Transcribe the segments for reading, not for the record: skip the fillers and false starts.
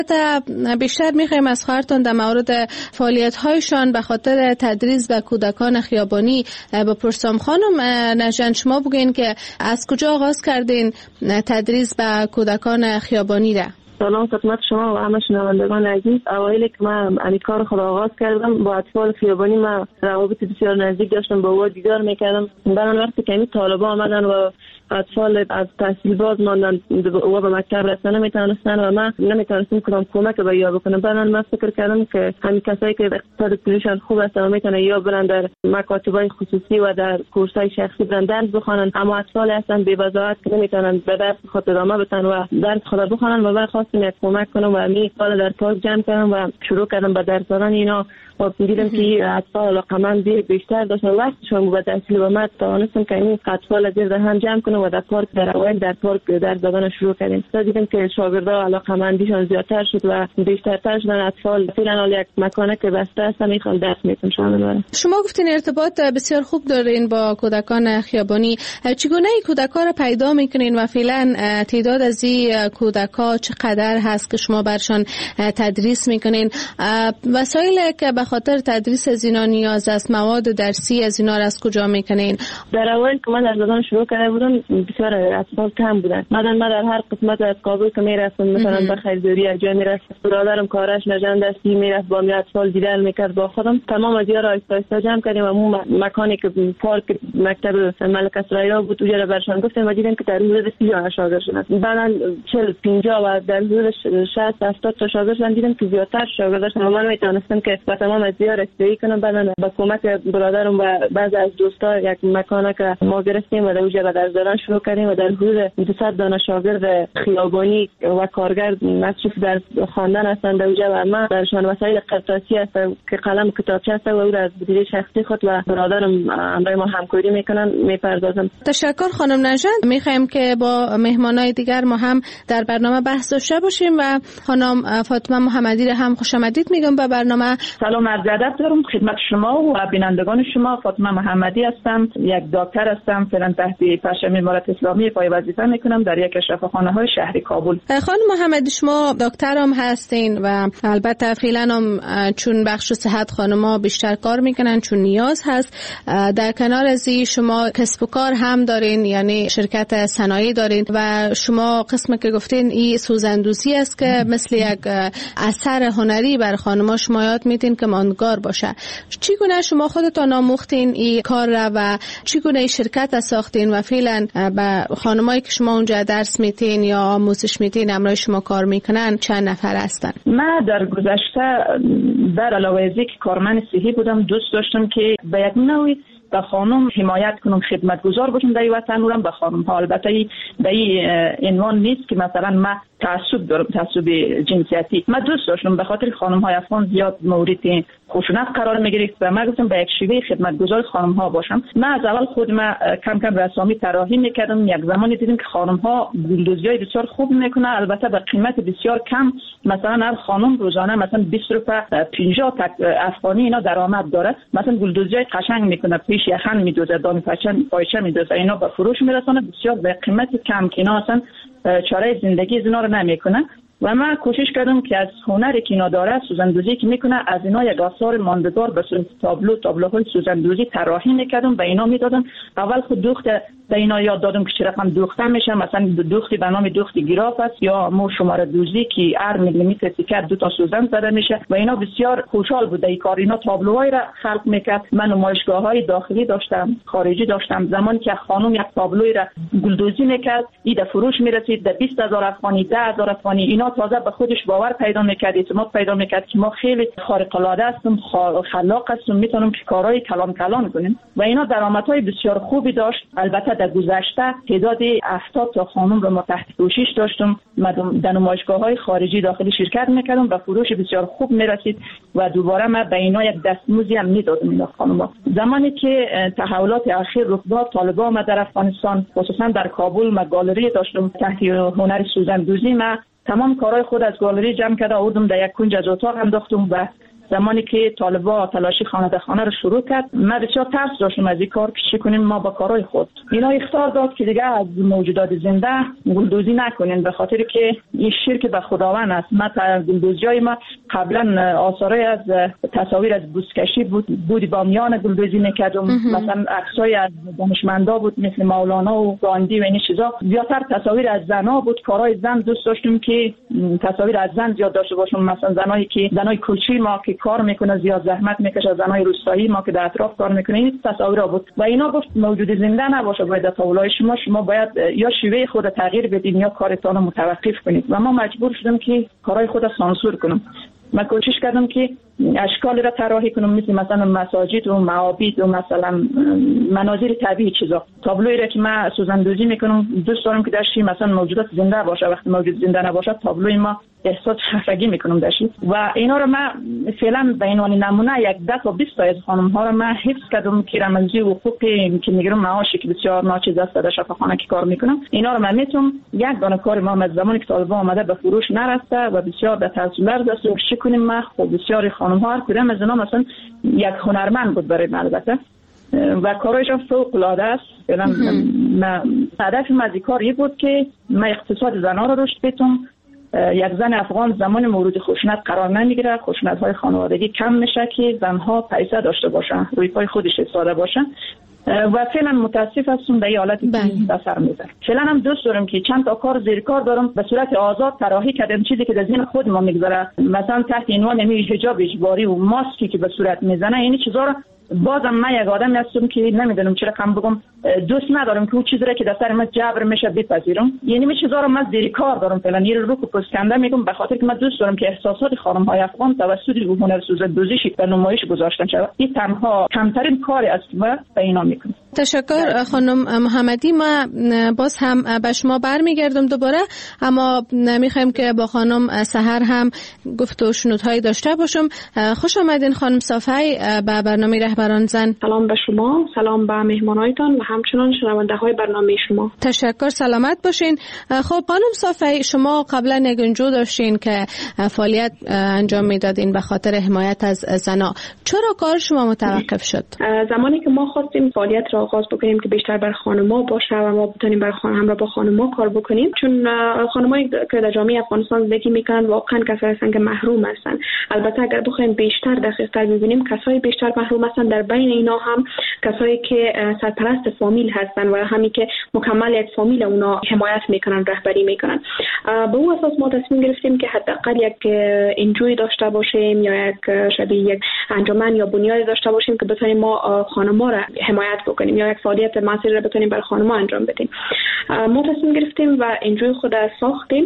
بیشتر میخوایم از خواهرتان در مورد فعالیت‌هایشان به خاطر تدریس به کودکان خیابانی بپرسم. خانم نژند، شما بگین که از کجا آغاز کردین تدریس به کودکان خیابانی را؟ سلام خدمت شما و همه شنوندگان عزیز. اوایل که من این کار خود آغاز کردم با اطفال خیابانی، من روابط بسیار نزدیک داشتم، با او دیدار میکردم. بعد وقتی که طالبان آمدن و اطفال از تحصیل باز ماندن و به مکتب رسیدن نمیتونستن و من نمیتونستم کدام کمک به یا بکنم. بعد من فکر کردم که همین کسایی که اقتصاد پولیشان خوب است و میتونن یا برن در مکاتبای خصوصی و در کورسای شخصی برن درس بخونن، اما اطفال هستن بی وضاحت که نمیتونن به درس خود ادامه بدن و درس خود بخونن و من خواستم یک کمک کنم و همین سال در پارک جمع کردم و شروع کردم به درس دادن اینا. و دیدم که اطفال علاقه‌مند بیشتر داشتن وقتشون بود تحصیل و من توانستم که این اطفال از گرد هم جمع کنم و در پارک در پارک درس دادن شروع کردیم. دیدم که شاگردها علاقه‌مندیشون زیادتر شد و بیشتر شدن اطفال فعلا یک مکانه که بسته است میخوان درس میتونن شامل بشن. شما گفتین ارتباط بسیار خوب دارین با کودکان خیابانی. چگونه این کودکان رو پیدا میکنین و فعلا تعداد از این کودکان چقدر هست که شما برشان تدریس میکنین؟ وسایلی که به خاطر تدریس از اینا نیاز است، مواد درسی از اینا را از کجا میکنین؟ در اول که من در دادن شروع کرده بودم بسیار اطفال کم بودن. من در هر قسمت از کابل که میرفتم مثلا به خریداری از جای میرفتم، برادرم کارش نژند دستی میرفت با می اطفال دیدن میکرد با خودم. تمام از یارا آیستا جمع کردیم و اون مکانی که پارک مکتب ملک اسرائیل بود اونجا برشان گفتم و دیدم که در حدود 30 شاگرد شدن. بعدن 40 50 و در حدود 60 70 تا شاگرد شدن. دیدم که زیادتر شاگرد داشتن و من میتونستم که با تمام از یارا استفاده کنم. بعدن با کمک برادرم و بعضی از دوستا یک مکانی که ما گرفتیم و در اونجا به درس دادن شروع کردیم و در حدود 200 دانه شاگرد خیابانی و کارگر مصروف در خواندن هستند در اونجا و ما درشان وسایل قرطاسی هست که قلم کتابچه هست و او از بودجه شخصی خود و برادرم همراه ما همکاری میکنن میپردازم. تشکر خانم نژند. میخوایم که با مهمانای دیگر ما هم در برنامه بحث داشته باشیم و خانم فاطمه محمدی را هم خوش آمدید میگم به برنامه. سلام عرض ادب دارم خدمت شما و بینندگان شما. فاطمه محمدی هستم، یک دکتر هستم، فعلا تحت پرچم امارات اسلامی پای وظیفه میکنم در یک از شفاخانه‌های شهر کابل. خانم محمدی شما دکتر هم هستین و البته فعلا هم چون بخش صحت خانم‌ها بیشتر کار میکنن چون نیاز هست. در کنار از این شما کسب و کار هم دارین، یعنی شرکت صنایعی دارین و شما قسمی که گفتین این سوزندوزی است که مثل یک اثر هنری بر خانم‌ها شما یاد میدین که ماندگار باشه. چگونه شما خودتان آموختین این کار را و چگونه این شرکت ساختین و فعلا به خانمایی که شما اونجا درس میتین یا آموزش میتین همراه شما کار میکنن چند نفر هستن؟ من در گذشته در علاوه از اینکه کارمند صحی بودم دوست داشتم که به یک نوعی به خانم حمایت کنم، خدمتگزار باشم در وطن اونم به خانم ها. البته به این عنوان نیست که مثلا من تعصب دارم، تعصب جنسیتی. من دوست داشتم به خاطر خانم های افغان زیاد مورد خشونت قرار میگرفت و من گفتم به یک شیوه خدمتگزار خانم ها باشم. من از اول خود من کم کم رسامی طراحی میکردم. یک زمانی دیدم که خانم ها گلدوزی های بسیار خوب میکنه، البته به قیمت بسیار کم. مثلا هر خانم روزانه مثلا 20 روپیه 50 افغانی اینا درآمد داره. مثلا گلدوزی های قشنگ میکنه، پیش یخن میدوزه، دام پایچه میدوزه، اینا به فروش میرسونه بسیار به قیمت کم که اینا اصلا چاره زندگی از اینا رو نمیکنه. و من کوشش کردم که از هنری که اینا داره سوزندوزی که میکنه از اینا یک آثار ماندگار به صورت تابلوهای سوزندوزی طراحی میکردم و اینا میدادم. اول خود دوخت به اینا یاد دادم که چه رقم دوخته میشه. مثلا دوختی به نام دوخت گراف است یا مو شماره دوزی که هر میلیمتر تیکر 2 تا سوزن زده میشه و اینا بسیار خوشحال بوده این کار. اینا تابلوهای را خلق میکرد. من نمایشگاه‌های داخلی داشتم، خارجی داشتم. زمانی که خانم یک تابلوی را گلدوزی میکرد ایده فروش میرسید در 20000 افغانی 10000 افغانی. اینا تازه به خودش باور پیدا میکرد، اعتماد پیدا میکرد که ما خیلی خارق العاده هستیم، خلاق هستیم، میتونیم که کارهای کلان کنیم و اینا درآمدهای بسیار خوبی داشت. البته در گذشته تعداد 70 تا خانم رو ما تحت پوشش داشتم. من در نمایشگاه‌های خارجی داخلی شرکت میکردم و فروش بسیار خوب میرسید و دوباره من به اینا یک دستمزدی هم میدادم. اینا خانم‌ها زمانی که تحولات اخیر رخ داد، طالبان آمد در افغانستان، خصوصا در کابل، ما گالری داشتم تحت هنر سوزندوزی. من تمام کارهای خود از گالری جمع کرده آوردم در یک کنج از اتاق انداختم و زمانی که طالبا تلاشی خانه به خانه رو شروع کرد، من بسیار ترس داشتم از این کار که چی کنیم ما با کارهای خود. اینا اخطار داد که دیگه از موجودات زنده گلدوزی نکنین، به خاطر که این شرک به خداوند است. ما گلدوزیای ما قبلا آثاری از تصاویر از بوسکشی بود بامیان گلدوزی میکردم، مثلا عکسای از دانشمندا بود مثل مولانا و گاندی و این چیزا. زیادتر تصاویر از زنا بود، کارهای زن دوست داشتم که تصاویر از زن زیاد داشته باشم، مثلا زنای کوچی ما که کار میکنه زیاد زحمت میکشه، زنای روستایی ما که در اطراف کار میکنه، این تصاویرها بود. و اینا گفت موجود زنده نباشه، باید تاولای شما باید یا شیوه خود تغییر بدین یا کارتون رو متوقف کنید. و ما مجبور شدم که کارهای خود سانسور کنم. من کوشش کردم که اشکال را طراحی کنم، مثلا مساجد و معابد و مثلا مناظر طبیعی چیزا. تابلویی را که من سوزندوزی میکنم دوست دارم که درش مثلا موجودات زنده باشه. وقتی موجود زنده نباشه تابلوی ما احساس خفگی میکنم درش. و اینا رو من فعلا به عنوان نمونه 10 تا 20 تا از خانم ها رو من حفظ کردم که رمزی حقوقی که میگیرم، معاشی که بسیار ناچیز است در شفاخانه که کار میکنم، اینا رو من میتونم یک دانه کار ما از زمانی که طالبان آمده به فروش نرسته و بسیار در تاثیر داشت. چه کنیم ما خب بسیار خانم ها هر کدام از اینا مثلا یک هنرمند بود برای من البته و کارایشان فوق العاده است. فعلا هدف من از این کار بود که من اقتصاد زنها رو رشد بدم. یک زن افغان زمان مورد خشونت قرار نمیگیره، خشونت‌های خانوادگی کم میشه که زنها پیسه داشته باشن، روی پای خودش ایستاده باشن. و فعلا متاسف هستم به این حالتی که اثر میذاره. فعلا هم دوست دارم که چند تا کار زیر کار دارم به صورت آزاد طراحی کردم، چیزی که در ذهن خود ما میگذره، مثلا تحت عنوان حجاب اجباری و ماسکی که به صورت میزنه، این چیزا رو بازم من یک آدمی هستم که نمیدونم چرا کم بگم، دوست ندارم که اون چیزی را که در سر من جبر میشه بپذیرم. یعنی من چیزا رو من زیر کار دارم فعلا، یه رو پسکنده میگم به خاطر که من دوست دارم که احساسات خانم های افغان توسط هنرسوزی به نمایش گذاشتن شود. این تنها کمترین کاری است و به اینا میکنم. تشکر خانم محمدی. ما باز هم به شما برمیگردم دوباره، اما میخوایم که با خانم سحر هم گفت و شنودهایی داشته باشم. خوش آمدین خانم صافی به برنامه رهبران زن. سلام به شما، سلام به مهمانایتان و همچنان شنونده های برنامه شما. تشکر، سلامت باشین. خب خانم صافی، شما قبلا نگنجو داشتین که فعالیت انجام میدادین به خاطر حمایت از زنا. چرا کار شما متوقف شد؟ زمانی که ما خواستیم فعالیت را آغاز بکنیم که بیشتر بر خانم‌ها باشه و ما بتونیم بر همراه با خانم‌ها کار بکنیم، چون خانم‌هایی که در جامعه افغانستان زندگی میکنن واقعا کسایی هستن که محروم هستن. البته اگر بخوایم بیشتر دقیق‌تر ببینیم، کسایی بیشتر محروم هستن، در بین اینا هم کسایی که سرپرست فامیل هستن و همین که مکمل یک فامیل اونا حمایت میکنن، رهبری میکنن. به اون اساس ما تصمیم گرفتیم که حداقل یک انجوی داشته باشیم یا یک شبیه یک انجمن یا بنیاد داشته باشیم که بتونیم ما خانم‌ها را حمایت بکنیم یا یک فعالیت موثری را بتونیم برای خانم‌ها انجام بدیم. ما تصمیم گرفتیم و انجوی خود ساختیم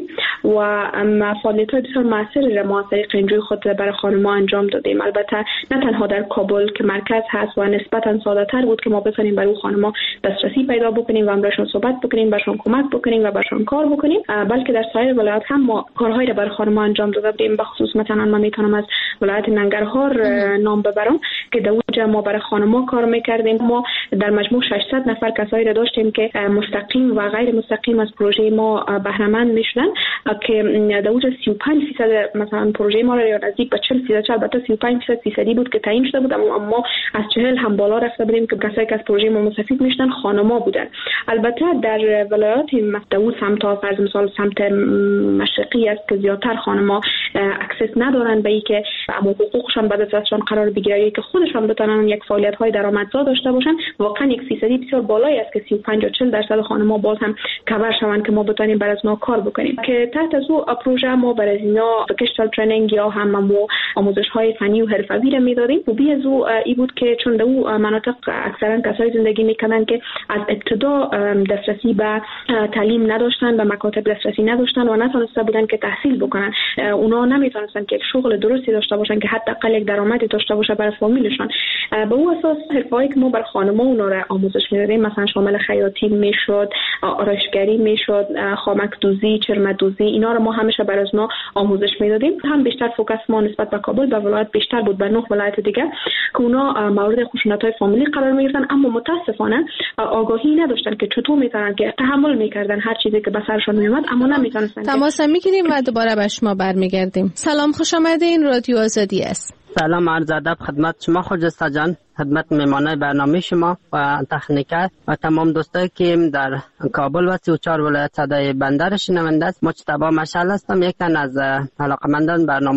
و فعالیت‌های بسیار موثری را ما از طریق انجوی خود برای خانم‌ها انجام دادیم. البته نه تنها در کابل که مرکز هست و نسبتاً ساده‌تر بود که ما بتونیم برای خانم‌ها دسترسی پیدا بکنیم و امرشون صحبت بکنیم، برشون کمک بکنیم و برشون کار بکنیم، بلکه در سایر ولایات هم ما کارهایی را برای خانم‌ها انجام داده بودیم. به خصوص مثلا من میتونم از ولایت ننگرهار نام ببرم که در اونجا ما برای خانم‌ها کار می‌کردیم. ما در مجموع 600 نفر کسایی را داشتیم که مستقیم و غیر مستقیم از پروژه ما بهره مند میشدن که در اونجا 35% مثلا پروژه ما را نزدیک به 40%، البته 35% بود که تعیین شده بود، اما از 40 هم بالا رفته بودیم که کسایی که از پروژه ما مستفید میشدن خانم‌ها بودن. البته در ولایات داود سمت فرض مثال سمت مشرقی است که زیادتر خانم‌ها اکسس ندارن به اینکه حقوقشان بعد از دستشان قرار بگیره که خودشان بتونن یک فعالیت‌های درآمدزا داشته باشن. واقعا 1% بسیار بالایی است که 35 تا 40% خانم‌ها باز هم کاور شوند که ما بتونیم برای از ما کار بکنیم. که تحت از او پروژه ما برای اینا وکیشنال ترینینگ یا هم آموزش‌های فنی و حرفه‌ای را می‌دادیم. خوبی از او این بود که چون در او مناطق اکثرا کسایی زندگی می‌کنن که از ابتدا دسترسی به تعلیم نداشتن، به مکاتب دسترسی نداشتن و نتونسته بودن که تحصیل بکنن. اونا نمی‌تونستن که یک شغل درستی داشته باشن که حداقل یک درآمدی داشته باشه برای فامیلشون. به اون اساس حرفه‌ای که ما برای خانم‌ها اونا را آموزش می‌دادیم مثلا شامل خیاطی میشد، آرایشگری میشد، خامک‌دوزی، چرم‌دوزی، اینا رو ما همیشه برای از ما آموزش می‌دادیم. هم بیشتر فوکس ما نسبت به کابل و ولایت بیشتر بود، به 9 ولایت دیگه که اونا مورد خشونت‌های فامیلی قرار می‌گرفتن، اما متأسفانه آگاهی نداشتن که چطور می‌تونن که تحمل می‌کردن هر چیزی که به سرشون میومد، اما نمی‌تونستن. تماس می‌گیریم و دوباره به شما برمیگردیم. سلام، خوش آمدین. رادیو آزادی است. سلام عرض ادب خدمت شما خجسته جان، خدمت میمانه برنامه شما و تکنیکر و تمام دوستایی که در کابل و 34 ولایت صدای بندر شنونده است. مجتبی مشعل هستم، یک تن از علاقمندان برنامه